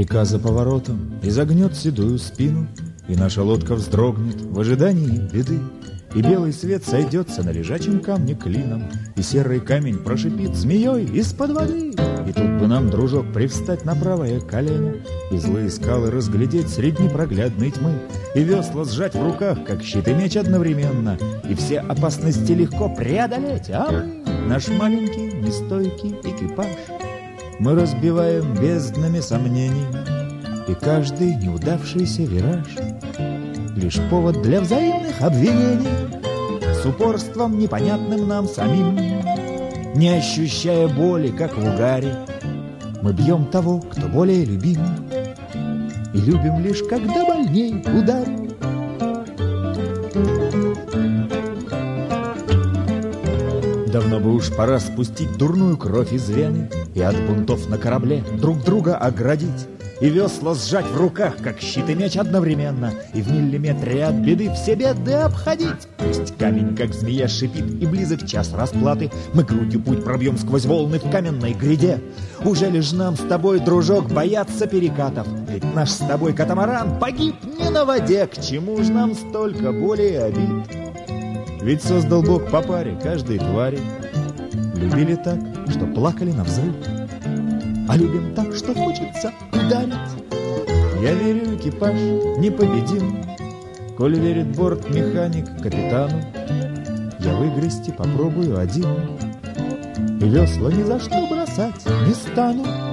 Река за поворотом изогнет седую спину, и наша лодка вздрогнет в ожидании беды. И белый свет сойдется на лежачем камне клином, и серый камень прошипит змеей из-под воды. И тут бы нам, дружок, привстать на правое колено, и злые скалы разглядеть среди непроглядной тьмы, и весла сжать в руках, как щит и меч одновременно, и все опасности легко преодолеть. А мы, наш маленький, нестойкий экипаж, мы разбиваем безднами сомнений, и каждый неудавшийся вираж лишь повод для взаимных обвинений. С упорством, непонятным нам самим, не ощущая боли, как в угаре, мы бьем того, кто более любим, и любим лишь, когда больней ударит. Давно бы уж пора спустить дурную кровь из вены и от бунтов на корабле друг друга оградить, и весла сжать в руках, как щит и меч одновременно, и в миллиметре от беды все беды обходить. Пусть камень, как змея, шипит, и близок час расплаты, мы грудью путь пробьем сквозь волны в каменной гряде. Уже лишь нам с тобой, дружок, бояться перекатов, ведь наш с тобой катамаран погиб не на воде. К чему ж нам столько боли и обид? Ведь создал Бог по паре каждой твари. Любили так, что плакали навзрыд, а любим так, что хочется ударить. Я верю, экипаж непобедим, коль верит бортмеханик капитану. Я выгрести попробую один, и весла ни за что бросать не стану.